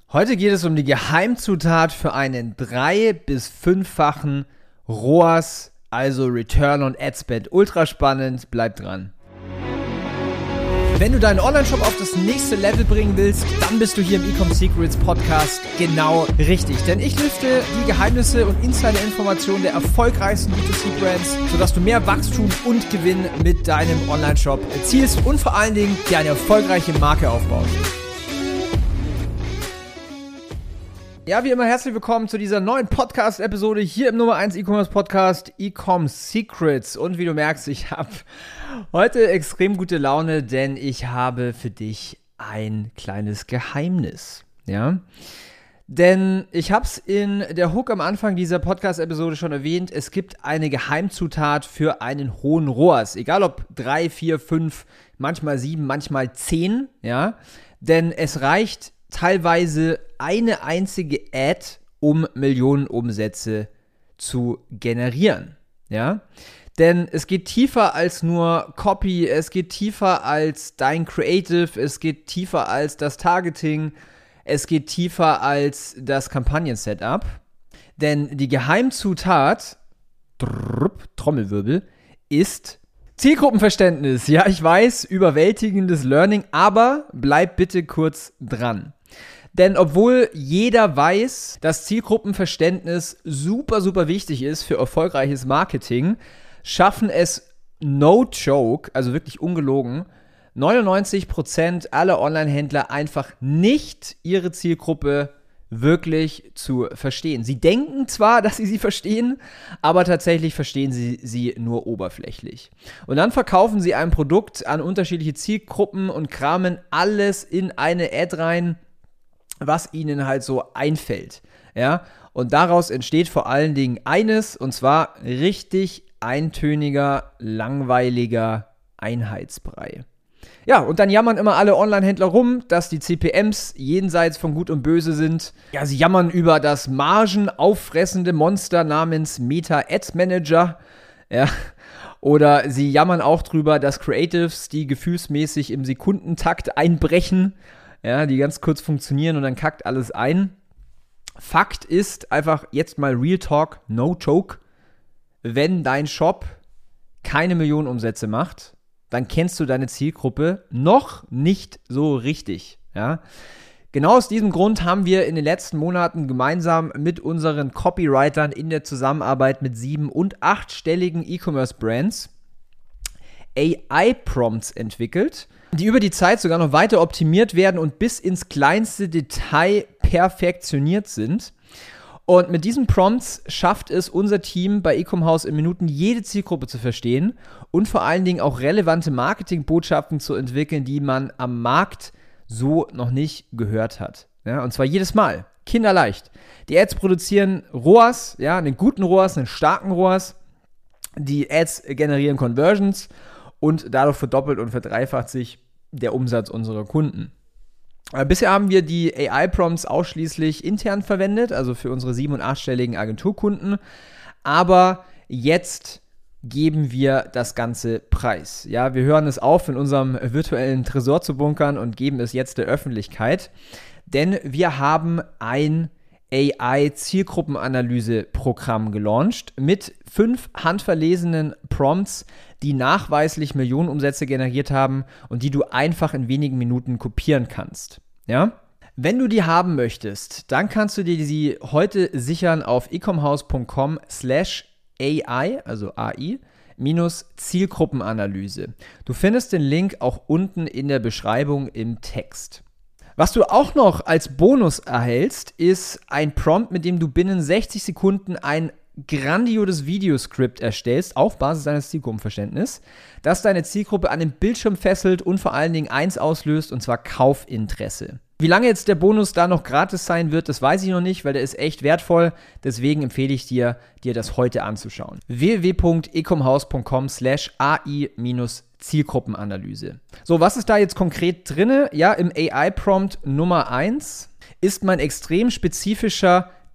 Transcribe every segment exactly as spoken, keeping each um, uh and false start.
Heute geht es um die Geheimzutat für einen drei- bis fünffachen R O A S, also Return on Ad Spend. Ultra spannend, bleib dran. Wenn du deinen Online-Shop auf das nächste Level bringen willst, dann bist du hier im Ecom Secrets Podcast genau richtig. Denn ich lüfte die Geheimnisse und Insider-Informationen der erfolgreichsten B zwei C-Brands, sodass du mehr Wachstum und Gewinn mit deinem Online-Shop erzielst und vor allen Dingen dir eine erfolgreiche Marke aufbaust. Ja, wie immer herzlich willkommen zu dieser neuen Podcast-Episode hier im Nummer eins E-Commerce-Podcast Ecom Secrets. Und wie du merkst, ich habe heute extrem gute Laune, denn ich habe für dich ein kleines Geheimnis. Ja, denn ich habe es in der Hook am Anfang dieser Podcast-Episode schon erwähnt, es gibt eine Geheimzutat für einen hohen R O A S. Egal ob drei, vier, fünf, manchmal sieben, manchmal zehn, ja, denn es reicht teilweise eine einzige Ad, um Millionen Umsätze zu generieren, ja, denn es geht tiefer als nur Copy, es geht tiefer als dein Creative, es geht tiefer als das Targeting, es geht tiefer als das Kampagnen-Setup, denn die Geheimzutat, drrrp, Trommelwirbel, ist Zielgruppenverständnis. Ja, ich weiß, überwältigendes Learning, aber bleib bitte kurz dran. Denn obwohl jeder weiß, dass Zielgruppenverständnis super, super wichtig ist für erfolgreiches Marketing, schaffen es no joke, also wirklich ungelogen, neunundneunzig Prozent aller Online-Händler einfach nicht ihre Zielgruppe wirklich zu verstehen. Sie denken zwar, dass sie sie verstehen, aber tatsächlich verstehen sie sie nur oberflächlich. Und dann verkaufen sie ein Produkt an unterschiedliche Zielgruppen und kramen alles in eine Ad rein, was ihnen halt so einfällt. Ja? Und daraus entsteht vor allen Dingen eines, und zwar richtig eintöniger, langweiliger Einheitsbrei. Ja, und dann jammern immer alle Online-Händler rum, dass die C P Ms jenseits von Gut und Böse sind. Ja, sie jammern über das margenauffressende Monster namens Meta Ads Manager. Ja, oder sie jammern auch drüber, dass Creatives, die gefühlsmäßig im Sekundentakt einbrechen, ja, die ganz kurz funktionieren und dann kackt alles ein. Fakt ist einfach jetzt mal Real Talk, no joke. Wenn dein Shop keine Millionen Umsätze macht, dann kennst du deine Zielgruppe noch nicht so richtig. Ja? Genau aus diesem Grund haben wir in den letzten Monaten gemeinsam mit unseren Copywritern in der Zusammenarbeit mit sieben- und achtstelligen E-Commerce-Brands A I-Prompts entwickelt, die über die Zeit sogar noch weiter optimiert werden und bis ins kleinste Detail perfektioniert sind. Und mit diesen Prompts schafft es unser Team bei Ecomhouse in Minuten jede Zielgruppe zu verstehen und vor allen Dingen auch relevante Marketingbotschaften zu entwickeln, die man am Markt so noch nicht gehört hat. Ja, und zwar jedes Mal. Kinderleicht. Die Ads produzieren R O A S, ja, einen guten R O A S, einen starken R O A S. Die Ads generieren Conversions und dadurch verdoppelt und verdreifacht sich der Umsatz unserer Kunden. Äh, bisher haben wir die A I-Prompts ausschließlich intern verwendet, also für unsere sieben- und achtstelligen Agenturkunden. Aber jetzt geben wir das Ganze preis. Ja, wir hören es auf, in unserem virtuellen Tresor zu bunkern und geben es jetzt der Öffentlichkeit. Denn wir haben ein A I-Zielgruppenanalyse-Programm gelauncht mit fünf handverlesenen Prompts, die nachweislich Millionenumsätze generiert haben und die du einfach in wenigen Minuten kopieren kannst. Ja? Wenn du die haben möchtest, dann kannst du dir sie heute sichern auf ecomhouse.com slash AI, also A I, minus Zielgruppenanalyse. Du findest den Link auch unten in der Beschreibung im Text. Was du auch noch als Bonus erhältst, ist ein Prompt, mit dem du binnen sechzig Sekunden ein grandioses Videoskript erstellst, auf Basis deines Zielgruppenverständnisses, das deine Zielgruppe an den Bildschirm fesselt und vor allen Dingen eins auslöst, und zwar Kaufinteresse. Wie lange jetzt der Bonus da noch gratis sein wird, das weiß ich noch nicht, weil der ist echt wertvoll. Deswegen empfehle ich dir, dir das heute anzuschauen. w w w punkt ecomhouse.com slash AI-Zielgruppenanalyse. So, was ist da jetzt konkret drin? Ja, im A I-Prompt Nummer eins ist mein extrem spezifischer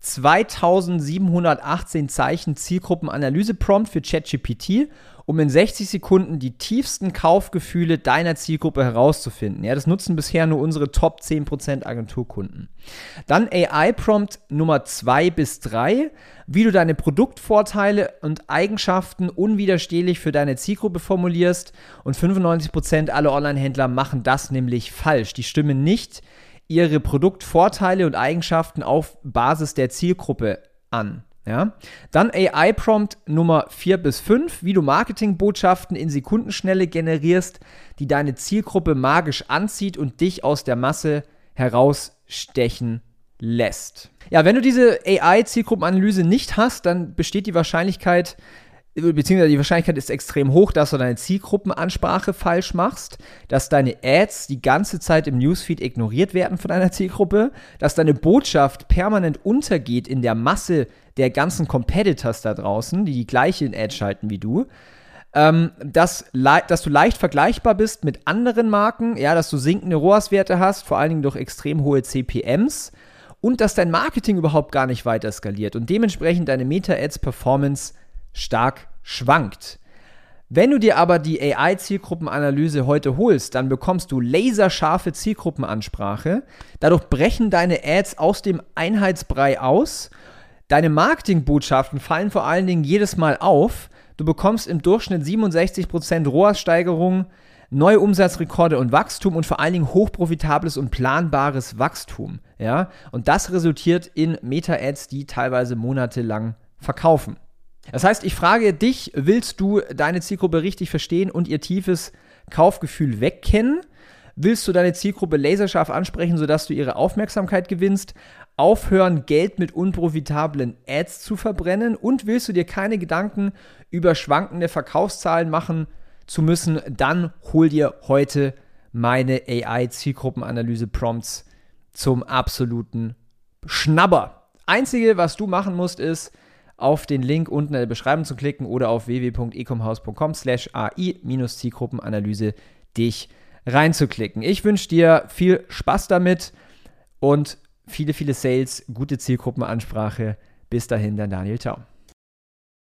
zweitausendsiebenhundertachtzehn Zeichen Zielgruppenanalyse-Prompt für ChatGPT, um in sechzig Sekunden die tiefsten Kaufgefühle deiner Zielgruppe herauszufinden. Ja, das nutzen bisher nur unsere Top zehn Prozent Agenturkunden. Dann A I-Prompt Nummer zwei bis drei, wie du deine Produktvorteile und Eigenschaften unwiderstehlich für deine Zielgruppe formulierst. Und fünfundneunzig Prozent aller Online-Händler machen das nämlich falsch. Die stimmen nicht ihre Produktvorteile und Eigenschaften auf Basis der Zielgruppe an. Ja? Dann A I-Prompt Nummer vier bis fünf, wie du Marketingbotschaften in Sekundenschnelle generierst, die deine Zielgruppe magisch anzieht und dich aus der Masse herausstechen lässt. Ja, wenn du diese A I-Zielgruppenanalyse nicht hast, dann besteht die Wahrscheinlichkeit, beziehungsweise die Wahrscheinlichkeit ist extrem hoch, dass du deine Zielgruppenansprache falsch machst, dass deine Ads die ganze Zeit im Newsfeed ignoriert werden von deiner Zielgruppe, dass deine Botschaft permanent untergeht in der Masse der ganzen Competitors da draußen, die die gleichen Ads schalten wie du, ähm, dass, dass du leicht vergleichbar bist mit anderen Marken, ja, dass du sinkende R O A S-Werte hast, vor allen Dingen durch extrem hohe C P Ms und dass dein Marketing überhaupt gar nicht weiter skaliert und dementsprechend deine Meta-Ads-Performance stark schwankt. Wenn du dir aber die A I-Zielgruppenanalyse heute holst, dann bekommst du laserscharfe Zielgruppenansprache. Dadurch brechen deine Ads aus dem Einheitsbrei aus. Deine Marketingbotschaften fallen vor allen Dingen jedes Mal auf. Du bekommst im Durchschnitt siebenundsechzig Prozent R O A S-Steigerung, neue Umsatzrekorde und Wachstum und vor allen Dingen hochprofitables und planbares Wachstum. Ja? Und das resultiert in Meta-Ads, die teilweise monatelang verkaufen. Das heißt, ich frage dich, willst du deine Zielgruppe richtig verstehen und ihr tiefes Kaufgefühl wegkennen? Willst du deine Zielgruppe laserscharf ansprechen, sodass du ihre Aufmerksamkeit gewinnst? Aufhören, Geld mit unprofitablen Ads zu verbrennen? Und willst du dir keine Gedanken über schwankende Verkaufszahlen machen zu müssen? Dann hol dir heute meine A I-Zielgruppenanalyse-Prompts zum absoluten Schnabber. Einzige, was du machen musst, ist, auf den Link unten in der Beschreibung zu klicken oder auf w w w punkt ecomhaus punkt com slash a i Zielgruppenanalyse dich reinzuklicken. Ich wünsche dir viel Spaß damit und viele, viele Sales, gute Zielgruppenansprache. Bis dahin, dein Daniel. Ciao.